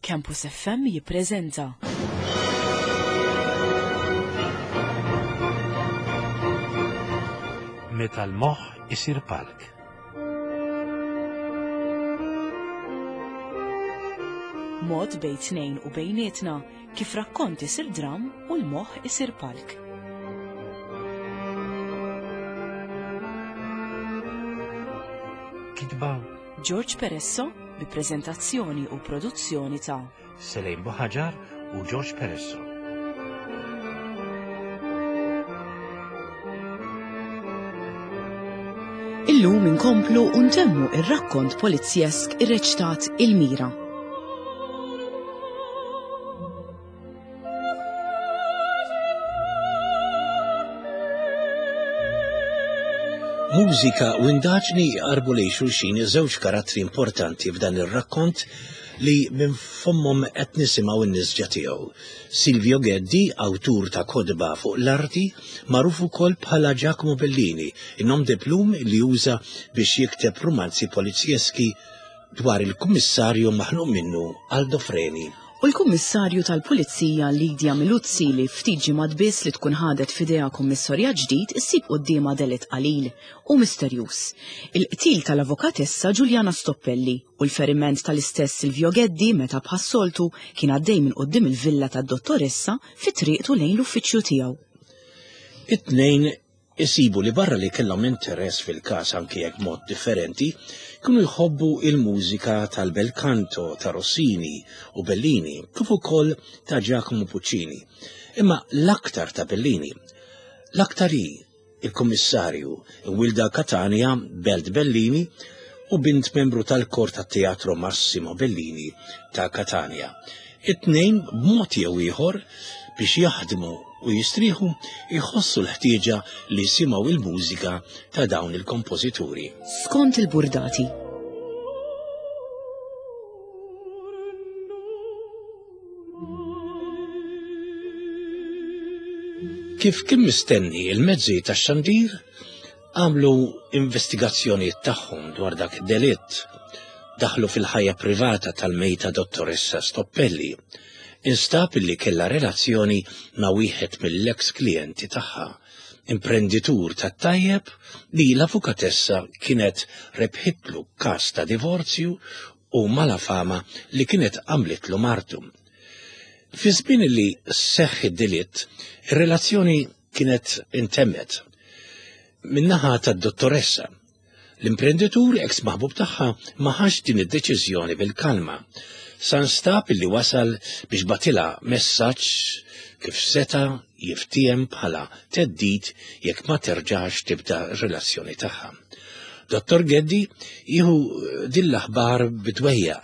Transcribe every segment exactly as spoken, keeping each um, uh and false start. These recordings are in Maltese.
Campus F M jippreżenta. Meta l-moħħ isir palk. Mod bejn tnejn u bejnietna kif rakkont isir dram u l-moħħ isir palk. Kitba George Peresso bi preżentazzjoni u produzzjoni ta' Selejn Buħaġar u George Peresso. Illum inkomplu u ntemmu ir-rakkont polizjesk irreċtat Il-Mira. Mużika u indaġni jqarbu lejn xulxin żewġ karattri importanti f'dan ir-rakkont li minn fommhom qed nisimgħu n-nisġa tiegħu. Silvio Geddi, awtur ta' kodba fuq l-arti, magħruf ukoll bħala Giacomo Bellini, innom diplum li juża biex jikteb romanzi polizjeski dwar il-kummissarju maħluq minnu Aldo Freni. U l-Kummissarju tal-Pulizija Lidia Miluzzi li ftit ġimgħat biss li tkun ħadet f'idejha kummissarja ġdid issib qudiemha delitt qalil u misterjuż. Il-qtil tal-avukatessa Giuliana Stoppelli u l-feriment tal-istess Silvio Geddi meta bħassoltu kien għaddej minn quddiem il-villa tad-dottoressa fit-triqtu lejn l-uffiċċju tiegħu. It-tnejn isibu li barra li kellhom interess fil-każ anke jekk mod differenti, kienu jħobbu il-mużika tal-bel canto ta' Rossini u Bellini, kif ukoll ta' Giacomo Puccini. Imma l-aktar ta' Bellini, l-aktar hi il-Kummissarju Wilda Catania Belt Bellini u bint membru tal-kor tat-Teatro Massimo Bellini ta' Catania. It-tnejn b'mod jew ieħor biex jaħdmu u jistrieħu jħossu l-ħtieġa li jsimgħu il-mużika ta' dawn il-kompożituri. Skont il-Burdati. Kif kien mistenni il-mezzi tax-xandir għamlu investigazzjonijiet tagħhom dwar dak id-delitt, daħlu fil-ħajja privata tal-mejta dottoressa Stoppelli. Instab li kella relazzjoni ma' wieħed mill-ex klijenti tagħha, imprenditur tat-tajjeb li l-avukatessa kienet rebħitlu każ ta' divorzju u mala fama li kienet għamlitlu martu. Fi żmien li seħħ id-delitt, ir-relazzjoni kienet intemmet. Min-naħa tad-dottoressa, l-imprenditur ex maħbub tagħha ma ħax din id-deċiżjoni bil-kalma. Sanstab illi wasal biex batila messaġġ kif seta jiftiem bħala teddid jekk ma terġax tibda r-relazzjoni tagħha. Dottor Geddi jieħu din l-aħbar bidwejja.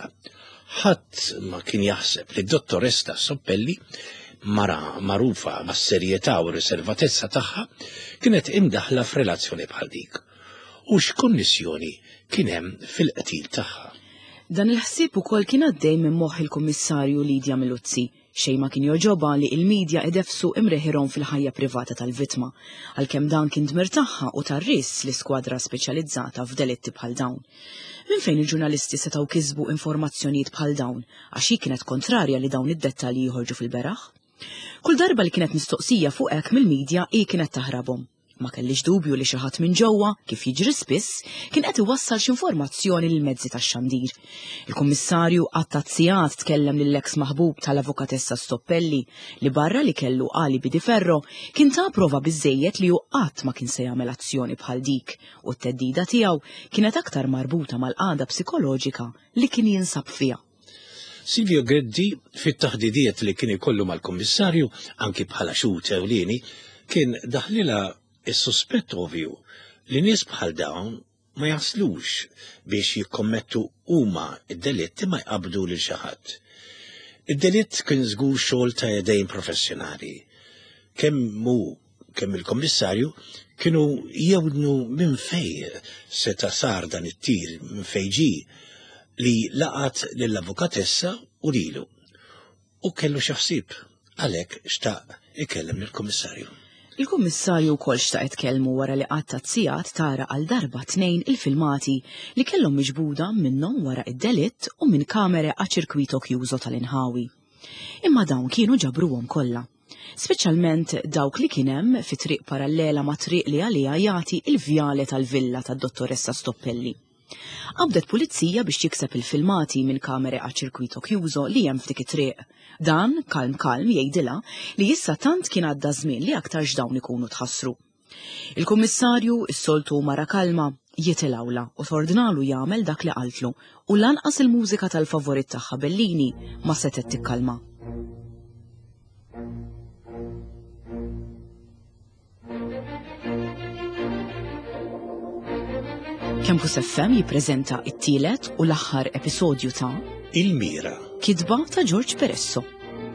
Ħadd ma kien jaħseb li d-dottoressa Stoppelli, mara magħrufa mas-serjetà u r-riservatezza tagħha, kienet imdaħla f'relazzjoni bħal dik. U x'konnessjoni kien hemm fil-qtil tagħha. Dan il-ħsieb ukoll kien għaddej minn moħħ il-Kummissarju Lidia Miluzzi, xejn ma kien joġobha li l-midja idefsu imreħirhom fil-ħajja privata tal-vittma, għalkemm dan kien dmir tagħha u tar-riss li skwadra speċjalizzata f'delitti bħal dawn. Minn fejn il-ġurnalisti setgħu kisbu informazzjonijiet bħal dawn għax hi kienet kontrarja li dawn id-dettalji jħorġu fil-beraħ? Kull darba li kienet mistoqsija fuq hekk mill-midja hi kienet taħrabhom. Ma kellix dubju li xi ħadd minn ġewwa, kif jiġri spiss, kien qed iwassal x'informazzjoni lil mezzi tax-xandir. Il-Kummissarju qatt tkellem lill-eks maħbub tal-avukatessa Stoppelli li barra li kellu alibi di ferro kien ta' prova biżejjed li hu qatt ma kien se jagħmel azzjoni bħal dik u t-teddida tiegħu kienet aktar marbuta mal-qagħda psikoloġika li kien jinsab fiha. Silvio Geddi fit-taħdidiet li kien ikollu mal-Kummissarju anki bħala xut ewlieni kien daħlilha is-suspett ovvju li nies bħal dawn ma jaslux biex jikkommettu huma id-delitti ma jqabdu lil xi ħadd. Id-delitt kien żgur xogħol ta' idejn professjonali. Kemm hu kemm il-Kummissarju kienu jewdnu minn fejn seta' sar dan it-tir minn fejn ġie li laqat lill-avukatessa u lilu. U kellu xi ħsieb għalhekk xtaq ikellem lill-Kummissarju. Il-Kummissarju wkoll xtaqet tkellmu wara li qatt tazzijat tara għal darba tnejn il-filmati li kellhom miġbuda minnhom wara id-delitt u minn kamere għaċ-ċirkwito kjużo tal-inħawi. Imma dawn kienu ġabruhom kollha, speċjalment dawk li kien hemm fi triq parallela ma' triq li għaliha jagħti il-vjale tal-villa tad-dottoressa Stoppelli. Qabdet pulizija biex jikseb il-filmati minn kamere għaċ-ċirkwito kjużo li hemm f'dik it-triq. Dan kalm kalm jgħidilha li issa tant kien għadda żmien li aktarx dawn ikunu tħassru. Il-Kummissarju is-soltu mara kalma jitilawla u tordnalu jagħmel dak li qaltlu u lanqas il-mużika tal-favorit tagħha Bellini ma setet tikkalma. Campus F M jippreżenta it-tielet u l-aħħar episodju ta' Il-Mira. Kidba ta' George Peresso.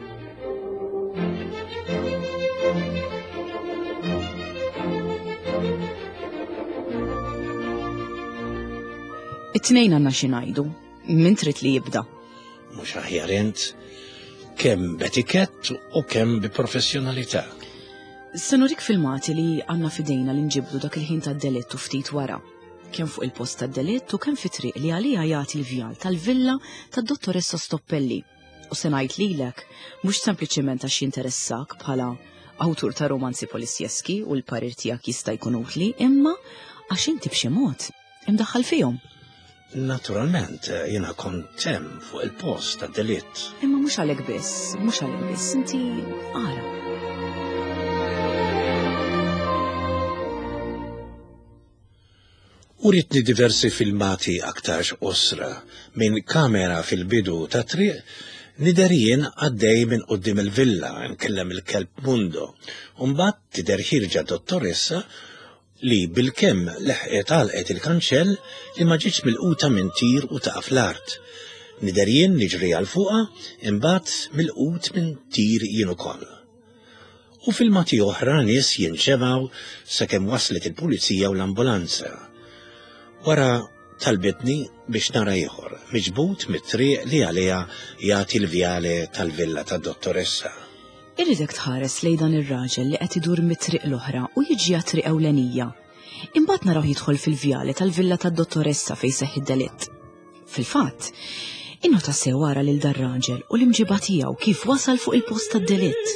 It-tnejn għandna xi ngħidu, min trid li jibda. Mhux aħjar int kemm b'etikett u kemm bi professjonalità. Se nurik filmati li għandna fidejna li nġibdu dak il-ħin tad-delitt u ftit wara. Kemm fuq il-post tad-delitt u kemm fi triq li għalija jagħti l-vjal tal-villa tad-dottoressa Stoppelli. U se ngħid lilek mhux sempliċement għax jinteressak bħala awtur ta' romanzi polizzjeski u l-parir tiegħek jista' jkun utli, imma għax inti b'xi mod imdaħħal fihom. Naturalment, jiena kont hemm fuq il-post tad-delitt. Imma mhux għalhekk biss, mhux għalhekk biss, inti ara. Uritni diversi filmati aktarx osra minn kamera fil-bidu ta' triq niderjien għaddej minn qoddim il-villa nkellem il-kelb Mundo u mbagħad tidher ħirġa dottoressa li bil-kemm leħqet għalqet il-kanċell li ma ġietx milquta minn tir u ta' fl-art. Niderjien niġri għal fuqha imbagħad milqut minn tir jien ukoll. U filmati oħra nies jinċevaw sakemm waslet il-pulizija u l-ambulanza. Wara talbitni biex nara ieħor, miġbut mit-triq li għaliha jagħti l-vjale tal-villa tad-dottoressa. Irridek tħares lejn dan ir-raġel li qed idur mit-triq l-oħra u jiġi għat-triq ewlenija. Imbagħad naraw jidħol fil-vjale tal-villa tad-dottoressa fejn seħħ id-delitt. Fil-fatt, innota sew wara lil dar raġel u l-imġiba tiegħu kif wasal fuq il-post tad-delitt.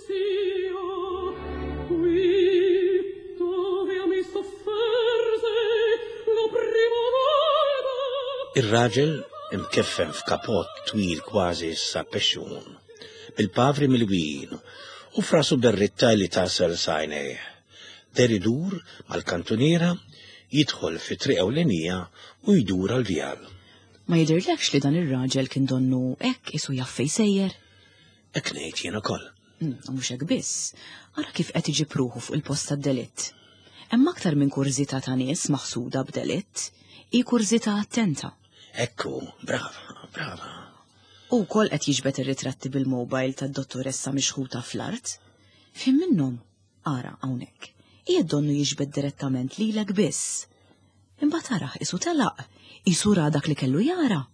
Ir-raġel imkeffem f'kapott twil kważi sa pexxun, bil-pavri mill-wien u frasu berritta li tasal sajnejh. Der idur mal-kantuniera jidħol fi triq ewlenija u jdur għal-vjal. Ma jidhirlekx li dan ir-raġel kien donnu hekk isu jaffej sejjer? Hekk ngħid jien ukoll. Mhux hekk biss, ara kif qed iġib ruħu fuq il-post tad-delitt. Hemm aktar minn kurżità ta' nies maħsuda b'delitt, hi kurżità attenta. Ekku, brava, brava. U wkoll qed jiġbed ir-ritratti bil-mobile tad-dottoressa mixħuta fl-art. Fim minnhom, ara hawnhekk, hija donnu jiġbed direttament lilek biss. Imbagħad taraħ isu telaq, isu ra dak li kellu jara.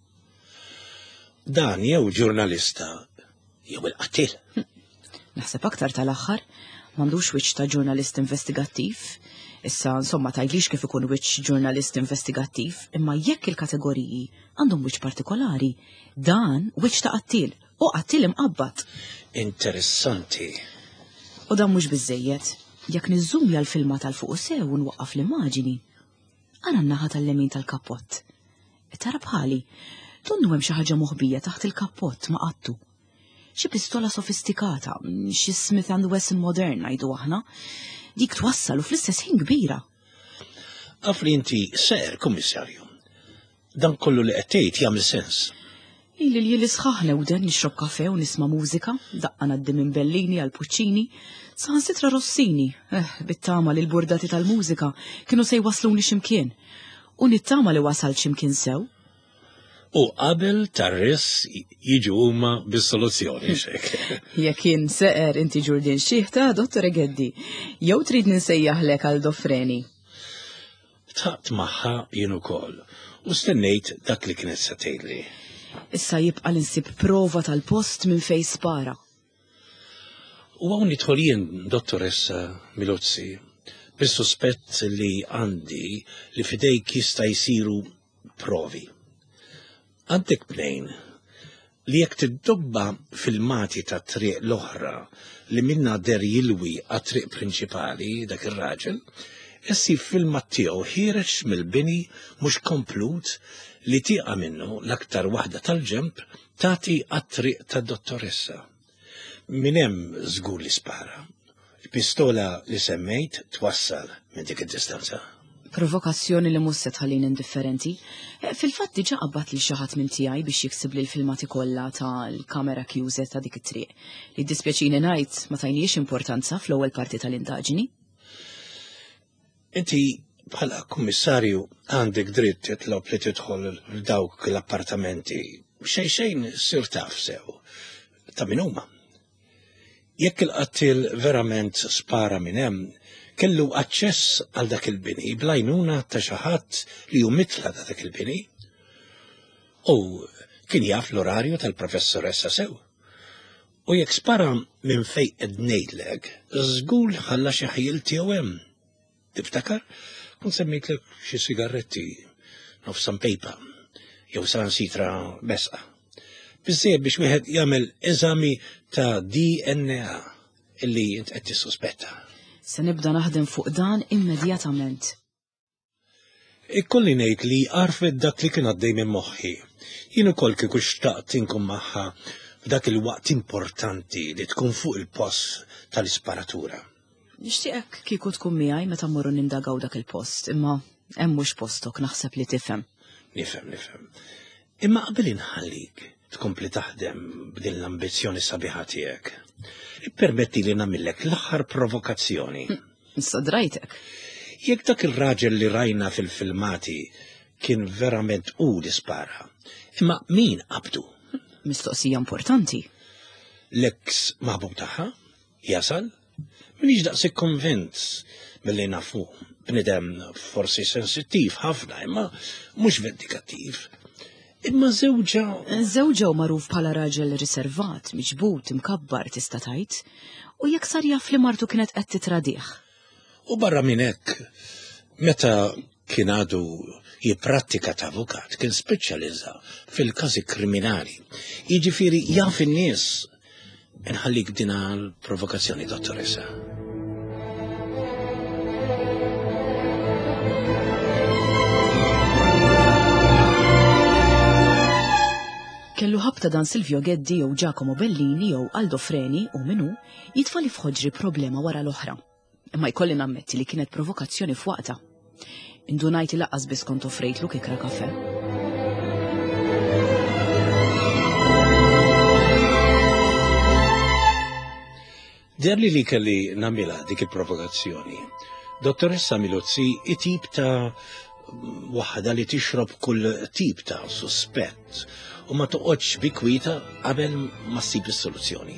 Dan jew ġurnalista, jew il-qattil. Naħseb aktar tal-aħħar m'għandux wiċċ ta' ġurnalist investigattiv. Issa, insomma, tajlix kif ikun wiċċ ġurnalist investigattiv, imma jekk il-kategoriji għandhom wiċċ partikolari, dan wiċċ ta' qattil u qattil imqabbad. Interessanti. U dan mhux biżejjed, jekk niżżumja l-filma tal-fuq sew u nwaqqaf l-immaġini. Ara n-naħa tal-lemin tal-kappott. Tara bħali, donnu hemm xi ħaġa moħbija taħt il-kappott ma' qattu. Xi pistola sofistikata, xi Smith and Wesson modern ngħidu aħna. Dik twassal u fl-istess ħin kbira. Għafri inti ser, Kummissarju. Dan kollu li qed tgħid jagħmel sens. Ili li l-isħaħ newden nixrob kafe u nisma' mużika, daqqa ngħaddi minn Bellini għal Puccini, saħansitra Rossini, eh, bit-tama li l-burdati tal-mużika kienu se jwasluni x'imkien. U nittama li wasal x'imkien sew. U qabel tar-ris jiġu huma bis-soluzzjoni xek. Jekk kien seqer inti Ġurdin Xieħta, Dottor Egeddi, jew trid ninsejjaħlek għal Dofreni. Taqt magħha jien ukoll u stennejt dak li kienet se tgħidli. Issa jibqa' l-insib prova tal-post minn fejn spara. U għaw nidħolien, dottoressa Milozzi, bis-suspett li għandi li fidejk jista' jsiru provi. Għandek plejn li jekk tiddobba fil-mati ta' triq l-oħra li minna der jilwi għat-triq prinċipali dak ir-raġel, issi fil-mat tiegħu ħireġ mill-bini mhux komplut li tieqa minnu l-aktar waħda tal-ġemp tagħti għat-triq tad-dottoressa. Min hemm żgur li spara. Il-pistola li semmejt twassal minn dik id-distanza. Provokazzjoni li mhux se tħallin indifferenti. Fil-fatt diġà qabad li xi ħadd minn tiegħi biex jiksib li l-filmati kollha tal-kamera kjużet ta' dik it-triq. Li dispjaċini ngħid ma tajniex importanza fl-ewwel parti tal-indaġini. Inti bħala kummissarju għandek dritt titlob li tidħol f'dawk l-appartamenti xejn xejn sir taf sew. Ta' min huma. Jekk il-qattil verament spara minn hemm, kellu aċċess għal dak il-bini blajnuna ta' xi ħadd li hu mitla ta' dak il-bini. U kien jaf l-orarju tal-professoressa sew. U jekk spara minn fejn qed ngħidlek, żgur ħalla xi ħajil tiegħu hemm. Tiftakar? Kun semmejtlek xi sigaretti nofsan pejpa jew sansitra besqa. Biżżejjed biex wieħed jagħmel eżami ta' D N A illi int qed tissuspetta. Se nibda naħdem fuq dan immedjatament. Ikkolli ngħid li għarfet dak li kien għaddej minn moħħi. Jien ukoll kieku xtaqt inkun magħha f'dak il-waqt importanti li tkun fuq il-post tal-isparatura. Nixtieqek kieku tkun miegħi meta mmorru nindagaw dak il-post, imma hemm mhux postok naħseb li tifhem. Nifhem, nifhem. Imma qabel inħallik tkompli taħdem b'din l-ambizzjoni sabiħa tiegħek. Ippermetti li nagħmilek l-aħħar provokazzjoni. Issa drajtek. Jekk dak ir-raġel li rajna fil-filmati kien verament hu li spara, imma min qabdu? Mistoqsija importanti. L-eks maħbub tagħha? Jasal? Minix daqsik konvint milli nafu bnidem forsi sensittiv ħafna, imma mhux vendikattiv. Imma żewġa. Żewġa u magħruf bħala raġel riservat, miġbut, imkabbar tista' tgħid, u jekk sar jaf li martu kienet qed titradih. U barra minn hekk, meta kien għadu jipprattika ta' avukat, kien speċjalizza fil-każi kriminali. Jiġifieri jaf in-nies. Inħallik dina l-provokazzjoni, dottoressa. Kellu ħabta dan Silvio Geddi jew Giacomo Bellini jew Aldo Freni u minu jitfali f'ħoġri problema wara l-oħra. Imma jkolli nammetti li kienet provokazzjoni f'waqta. Indunajti laqqas biss kont offrejtlu kikra kafe. Derli li kelli namila dik il-provokazzjoni. Dottoressa Milozzi it-tip ta' waħda li tixrob kull tip ta' suspett u ma toqgħodx bikwita qabel ma ssib is-soluzzjoni.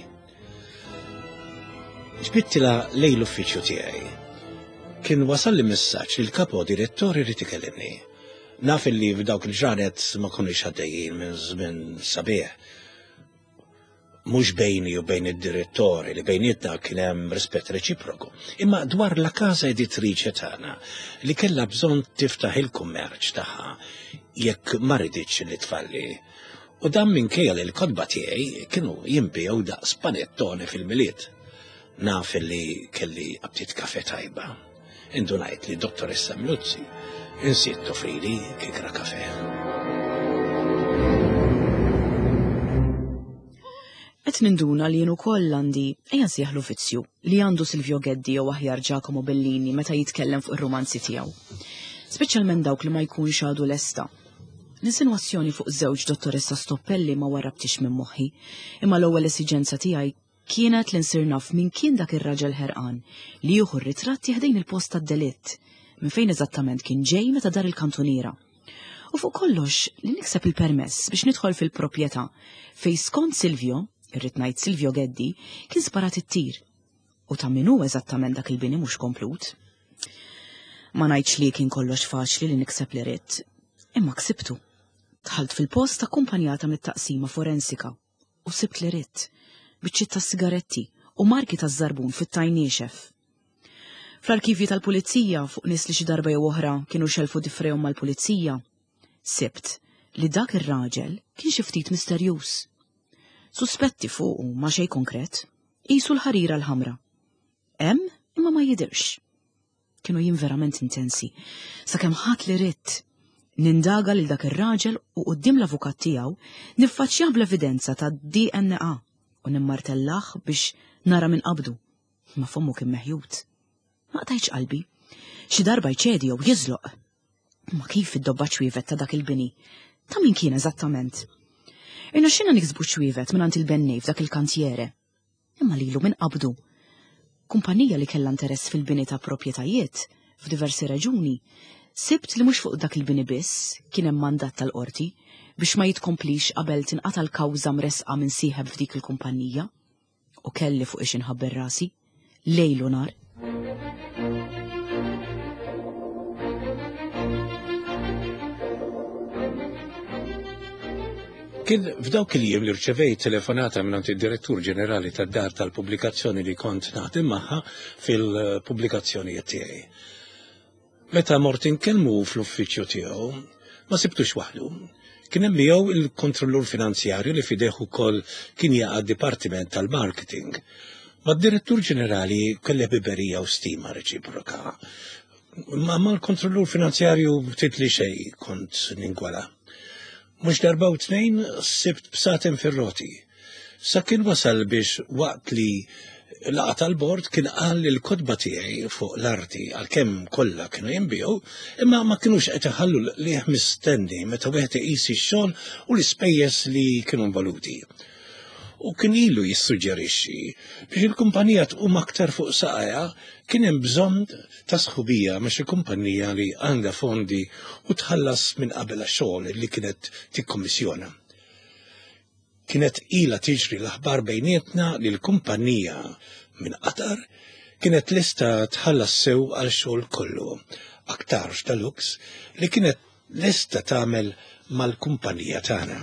Ġbittila lejn l-uffiċċju tiegħi. Kien wasal li messaġġ li l-kapo direttori rid ikellimni. Naf li f'dawk il-ġranet ma konniex għaddejjin minn żmien sabiħ. Mhux bejni u bejn id-direttori li bejnietna kien hemm rispett reċiproku, imma dwar la casa editriċe tagħna li kellha bżonn tiftaħ il-kummerċ tagħha jekk ma riditx li tfalli. U dan minkejja li l-kodba tiegħi kienu jinbiegħu daqs panettone fil-miliet. Naf li kelli abtit kafe tajba. Indunajt li dottoressa Milozzi insiet toffrili kikra kafe. Qed ninduna li jien ukoll għandi ejja nsieħlu vizzju li għandu Silvio Geddi jew aħjar Giacomo Bellini meta jitkellem fuq ir-romanzi tiegħu. Speċjalment dawk li ma jkunx għadu lesta. L-insinwazzjoni fuq żewġ dottoressa Stoppelli ma warabtix minn moħħi, imma l-ewwel esiġenza tiegħi kienet li nsir naf min kien dak ir-raġel ħerqan li jieħu r-ritratti ħdejn il-post tad-delitt, minn fejn eżattament kien ġej meta dar il-kantuniera. U fuq kollox li nikseb il-permess biex nidħol fil-proprjetà fejn skont Silvio, irrid ngħid Silvio Geddi, kien sparat it-tir. U ta' min hu eżattament dak il-bini mhux komplut. Ma ngħidx li kien kollox faċli li nikseb li ridt, imma ksibtu. Dħalt fil-post akkumpanjata mit-taqsima forensika u sibt li ridt, biċċiet ta' sigaretti u marki taż-żarbun fit-tajniexef. Fl-arkivji tal-pulizija fuq nies li xi darba jew oħra kienu xelfu diffrejhom mal-pulizija, sibt li dak ir-raġel kien xi ftit misterjuż. Suspetti fuqu ma xejn konkret, qisu l-ħarira l-ħamra. Hemm imma ma jidirx. Kienu jien verament intensi, sakemm ħadd li ridt nindaga lil dak ir-raġel u quddiem l-avukat tiegħu niffaċċjah bl-evidenza ta' D N A u nimmartellah biex nara minn qabdu. Ma fommu kien meħjud. Ma qtajtx qalbi. Xi darba jċedi jew jiżloq. Ma kif id-dobba ċwievet ta' dak il-bini? Ta' min kien eżattament? Irnexxina niksbu ċwievet mingħand il-bennej f'dak il-kantjere. Imma lilu minn qabdu. Kumpanija li kellha interess fil-bini ta' proprjetajiet f'diversi reġuni, sibt li mhux fuq dak il-bini biss kien hemm mandat tal-qorti biex ma jitkomplix qabel tinqata' l-kawża mresqa minn sieħeb f'dik il-kumpanija u kelli fuq ix inħabber rasi, lejl u nar. Kien f'dawk il-jiem li rċevejt telefonata minn id-Direttur Ġenerali tad-Dar tal-Pubblikazzjoni li kont naħdem magħha fil-pubblikazzjonijiet tiegħi. Meta mort inkellmu fl-uffiċċju tiegħu, ma sibtux waħdu. Kien hemm miegħu il-Kontrollur Finanzjarju li fideh ukoll kien jaqa' Dipartiment tal-Marketing. Mad-Direttur Ġenerali kelli biberija u stima reċiproka. Ma mal-Kontrollur Finanzjarju titli xejn kont ningwala. Mux darba u tnejn sibt b'satem fir-roti. Sa kien wasal biex waqt li laqa tal-bord kien qal li l-kodba tiegħi fuq l-arti għalkemm kollha kienu jinbiegħu, imma ma kinux qed iħallu liħ mistenni meta wieħed iqis ix-xogħol u l-ispejjeż li kienu involuti. U kien ilu jissuġġerixxi biex il-kumpanija tqum aktar fuq saqajja kien hemm bżonn ta' sħubija ma' xi kumpanija li għandha fondi u tħallas minn qabel għax-xogħol li kienet tikkommissjona. Kienet ilha tiġri l-aħbar bejnietna li l-kumpanija minn Qatar kienet lesta tħallas sew għal xogħol kollu, aktar x'talux li kienet lesta tagħmel mal-kumpanija tagħna.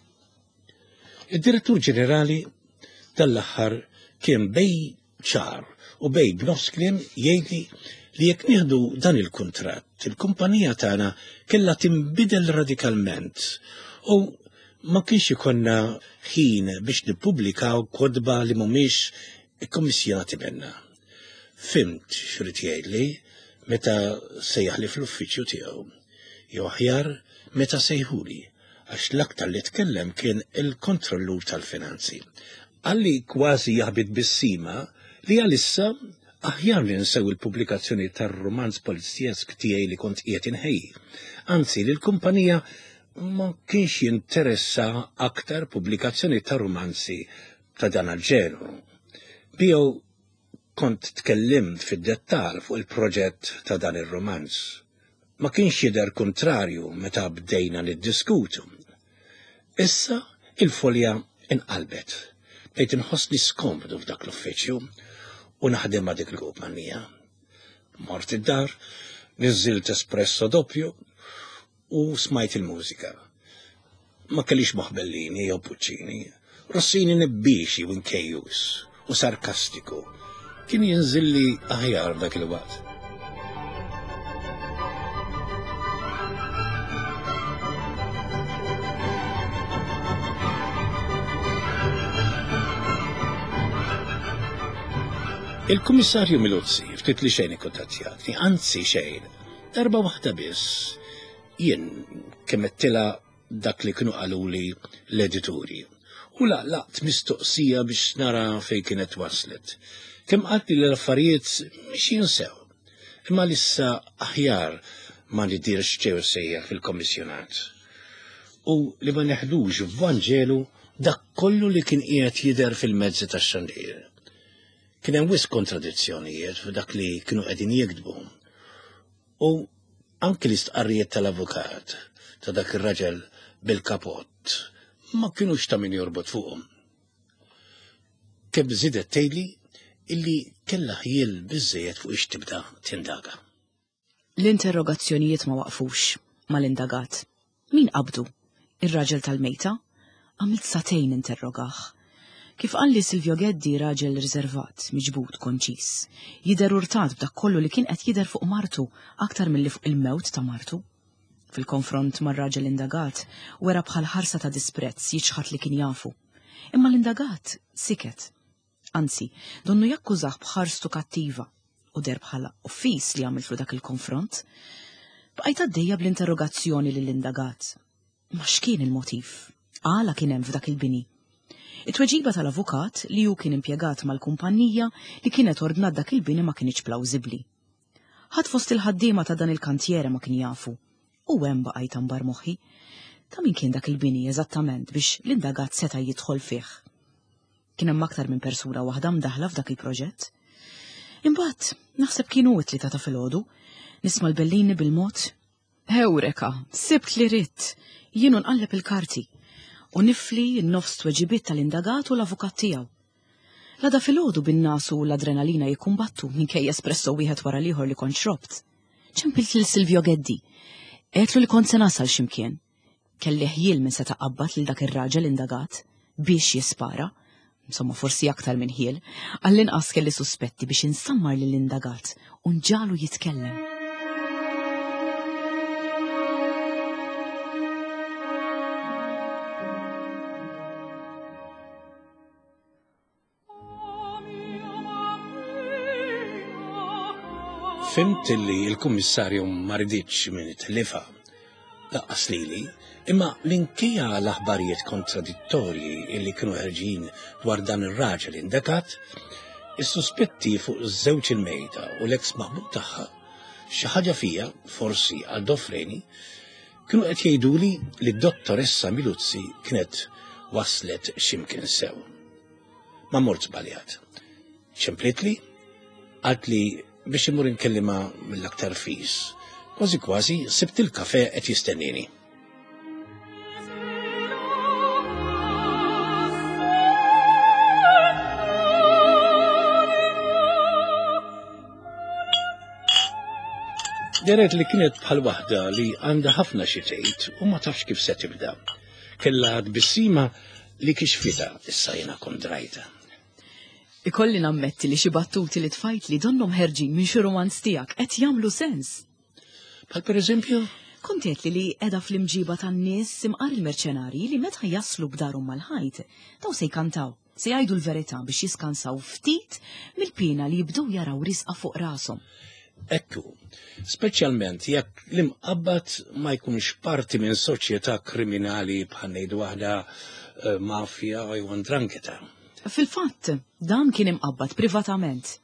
Id-Direttur Ġenerali tal-aħħar kien bej ċar u bej b'nofs kliem jgħidli li jekk nieħdu dan il-kuntratt, il-kumpanija tagħna kellha tinbidel radikalment u ma kienx ikonna ħin biex nippubblikaw kodba li mhumiex ikkommissjonati minnha. Fimt x'rid jgħidli meta sejjaħli fl-uffiċċju tiegħu. Jew aħjar meta sejħuli għax l-aktar li tkellem kien il-Kontrollur tal-Finanzi. Għalli kważi jaħbit bis-sima li għalissa aħjar li nsew il-pubblikazzjoni tar-romanz polizjesk tiegħi li kont qiegħed inħejji. Anzi li l-kumpanija ma kienx jinteressa aktar pubblikazzjoni ta' romanzi ta' dan il-ġenu. Bijaw kont tkellimt fid-dettal fuq il-proġett ta' dan ir-romanz. Ma kienx jidher kontrarju meta bdejna niddiskutu. Issa il-folja inqalbet. Bejt inħossni skomdu f'dak l-uffiċċju u naħdem ma' dik il-kumpanija. Mort id-dar, niżilt espresso doppju u smajt il-mużika. Ma kellix moħbellini jew puċċini, Rossini nibbixi u nkejjus u sarkastiku. Kien jinżilli aħjar dak il-waqt. Il-Kummissarju Miluzzi ftit li xejn ikkuntattjatni, anzi xejn, darba waħda biss. Jien kemettila dak li kienu qaluli l-edituri. U laqlaqt mistoqsija biex nara fejn kienet waslet. Kemm qalt li l-affarijiet mhix jinsew. Imma lissa aħjar ma nidirx ġew sejjaħ fil-kommissjonat. U li ma neħdux f'Vanġelu dak kollu li kien qiegħed jidher fil-mezzi tax-xandir. Kien hemm wisq kontradizzjonijiet f'dak li kienu qegħdin jiktbu. U anke l-istqarrijiet tal-avukat ta' dak ir-raġel bil-kapott ma kienux ta' min jorbot fuqhom. Kemm żidet tgħidli illi kellha ħiel biżżejjed fuq ix tibda tindaga. L-interrogazzjonijiet ma waqfux mal-indagat. Min qabdu? Ir-raġel tal-mejta? Għamilt satejn interrogah. Kif qalli Silvio Geddi raġel riservat, miġbud, konċis, jider urtat b'dak kollu li kien qed jider fuq martu aktar milli fuq il-mewt ta' martu. Fil-konfront mar-raġel indagat wera bħal ħarsa ta' disprezz jiġħad li kien jafu. Imma l-indagat siket. Anzi, donnu jakkużaħ bħarstu kattiva u der bħala uffis li għamil flu dak il-konfront. Bqajt għaddejja bl-interrogazzjoni lill-indagat. Ma x'kien il-motiv? Għala kien hemm f'dak il-bini. It-tweġiba tal-avukat li hu kien impjegat mal-kumpanija li kienet ordnat dak il-bini ma kienx plawżibbli. Ħadd fost il-ħaddiema ta' dan il-kantjere ma kien jafu. U hemm baqajt ambar moħħi. Ta' min kien dak il-bini eżattament biex l-indagat seta' jidħol fih. Kien hemm aktar minn persuna waħda mdaħla f'dak il-proġett. Imbagħad naħseb kienu it-tlieta ta' filgħodu, nisma' l-bellini bil-mod. Ewreka, sibt li ritt, jienu nqalleb il-karti u nifli n-nofs tweġibiet tal-indagat u l-avukat tiegħu. Lada filgħodu bin-nasu u l-adrenalina jikkumbattu minkejja espresso wieħed wara l-ieħor li kont xrobt. ċempilt lil Silvio Geddi. Qedlu li kont se nasal x'imkien. Kelli ħjiel minn se taqabbad lil dak ir-raġel indagat biex jispara. Insomma, forsi aktar minn ħiel, għall-inqas kelli suspetti biex insammar lill-indagat u nġalu jitkellem. Fimt li l-kummissarju ma rriditx minn it-tlifa laqqas lili, imma minkejja l-aħbarijiet kontradittorji illi kienu ħerġin dwar dan ir-raġel indagat, is-suspetti fuq iż-żewġ il-mejda u l-eks maħbub tagħha xi ħaġa fija, forsi Aldo Freni, kienu qed jgħiduli li d-dottoressa Miluzzi kienet waslet x'imkien sew. Ma mort żbaljat. Ċemplitli, qalt li biex imur inkellima mill-aktar fis. Kważi kważi sibt il-kafe qed jistennini. Deret li kienet bħal waħda li għandha ħafna xi tgħid u ma tafx kif se tibda. Kellha bissima li kixfita issa jiena kont rajta. Ikolli nammetti li xi battuti li tfajt li donnom ħerġin minn xi romanz tiegħek qed jagħmlu sens. Bħal pereżempju? Kont qed li li qiegħda fl-imġiba tan-nies simqar il-merċenarji li meta jaslu b'darhom mal-ħajt, daw se jkantaw, se jgħidu l-verità biex jiskansaw ftit mill-pina li jibdew jaraw risqa fuq rashom. Ekku, speċjalment jekk l-imqabbad ma jkunx parti minn soċjetà kriminali bħal ngħidu waħda mafja jew ndrangheta. Fil-fatt, dan kien imqabbad privatament.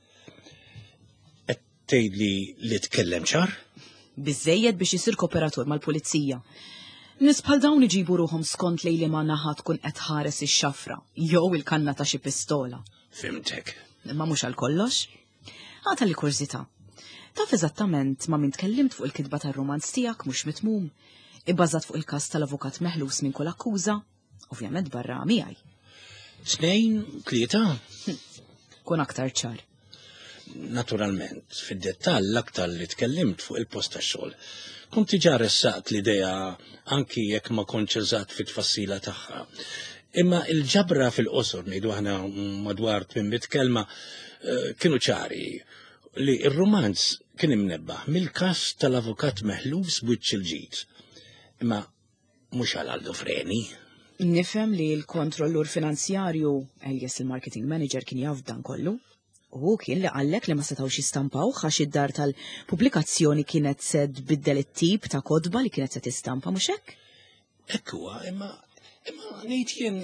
Qed tgħidli li tkellem ċar? Biżżejjed biex isir kooperatur mal-pulizija. Nies bħal dawn iġibu ruhom skont lejli ma naħa tkun qed ħares ix-xafra jew il-kanna ta' xi pistola. Fimtek. Ma mhux għal kollox. Ħata li kurzità. Taf eżattament ma min tkellimt fuq il-kitba tar-romanz tiegħek mhux mitmum, ibbażat fuq il-każ tal-avukat meħlus minn kull akkuża, ovvjament barra miegħi. Snejn, tlieta? Kun aktar ċar. Naturalment, fid-dettall l-aktar li tkellimt fuq il-post tax-xogħol. Kont diġà ressaqt l-idea anki jekk ma kontx eżatt fit-tfassila tagħha. Imma il-ġabra fil-qosor ngħidu aħna madwar tmien kelma kienu ċari li r-romanz kien imnebbaħ mill-każ tal-avukat meħlus b'wiċċ il-ġid. Imma mhux għal Aldo Freni. Nifhem li l-kontrollur finanzjarju, alias il-marketing manager, kien jaf dan kollu. U kien li qallek li ma setgħux jistampaw għax id-dar tal-pubblikazzjoni kienet se tbiddel it-tip ta' kodba li kienet se tistampa mhux hekk? Hekk huwa, imma imma ngħid jien.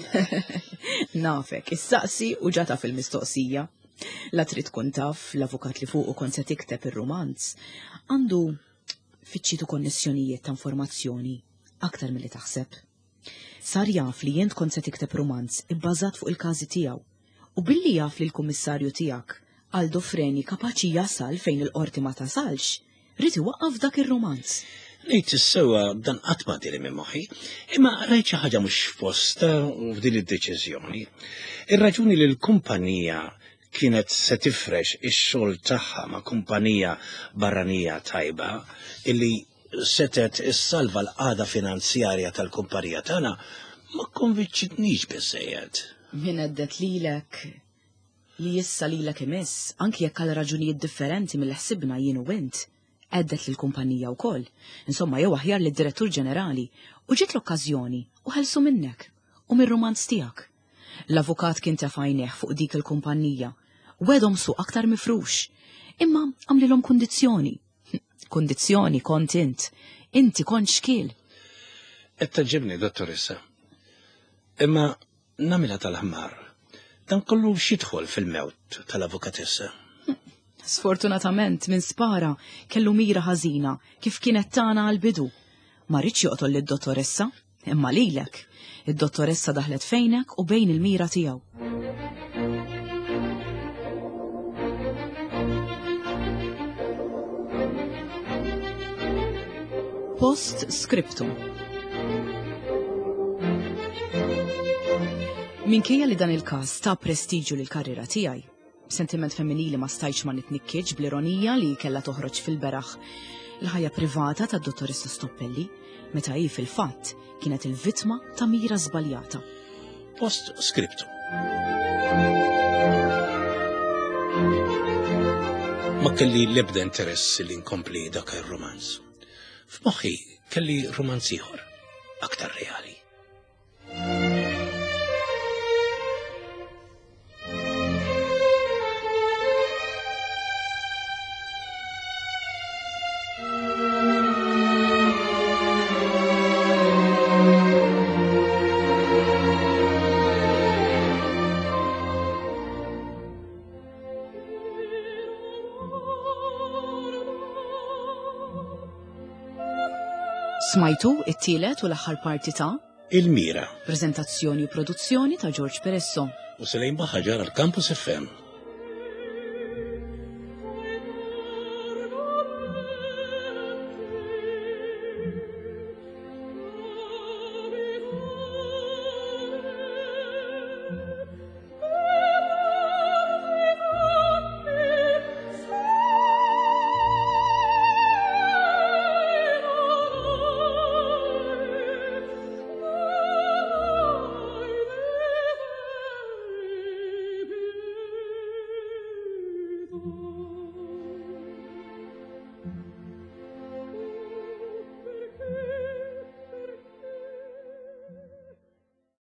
Nafek, issaqsi u ġata fil-mistoqsija. La trid tkun taf l-avukat li fuq u kont se tikteb ir-romanz għandu fiċċitu konnessjonijiet ta' informazzjoni aktar milli taħseb. Sar jaf li jent kont se tikteb romanz ibbażat fuq il-każi tiegħu u billi jaf li l-kummissarju tiegħek Aldo Freni kapaċi jasal fejn il-qorti ma tasalx, rid iwaqqaf dak ir-romanz. Ngħid issewwa dan qatt ma diri minn moħħi, imma rajt xi ħaġa mhux fosta f'din id-deċiżjoni. Ir-raġuni li l-kumpanija kienet se tifrex ix-xogħol tagħha ma' kumpanija barranija tajba illi setet issalva l-qagħda finanzjarja tal-kumpanija tagħna ma konvinċitniex biżżejjed. Min għeddet lilek li jissa lilek imiss, anki jekk għal raġunijiet differenti mill-ħsibna jien u int, għeddet l-kumpanija wkoll. Insomma, jew aħjar li d-direttur ġenerali u ġiet l-okkażjoni u ħelsu minnek u mir-romanz tiegħek. L-avukat kien tefajneħ fuq dik il-kumpanija u għedhom suq aktar mifrux, imma għamlilhom kundizzjoni. Kundizzjoni kont int, inti kont xkiel. Qed taġġibni, dottoressa. Imma namila tal-ħmar, dan kollu xidħol fil-mewt tal-avukatessa. Sfortunatament minn spara kellu mira ħażina kif kienet tagħna għal-bidu. Ma rridx joqtol lid-dottoressa, imma lilek. Id-dottoressa daħlet fejnek u bejn il-mira tiegħu. Post scriptum. Minkejja li dan il-każ ta' prestiġu lil karriera tiegħi, sentiment femminili ma stajtx ma nitnikkiġ bl-ironija li kellha toħroġ fil-beraħ il-ħajja privata tad-dottoressa Stoppelli meta hi fil-fatt kienet il-vittma ta' mira żbaljata. Post scriptum. Ma kelli l-ebda interess li nkompli dak ir-romanz. F'moħħi kelli romanz ieħor aktar reali. Smajtu it-tielet u l-aħħar parti ta' Il-Mira. Prezentazzjoni u produzzjoni ta' George Peresso. U Selejn Baħaġar għal Campus F M.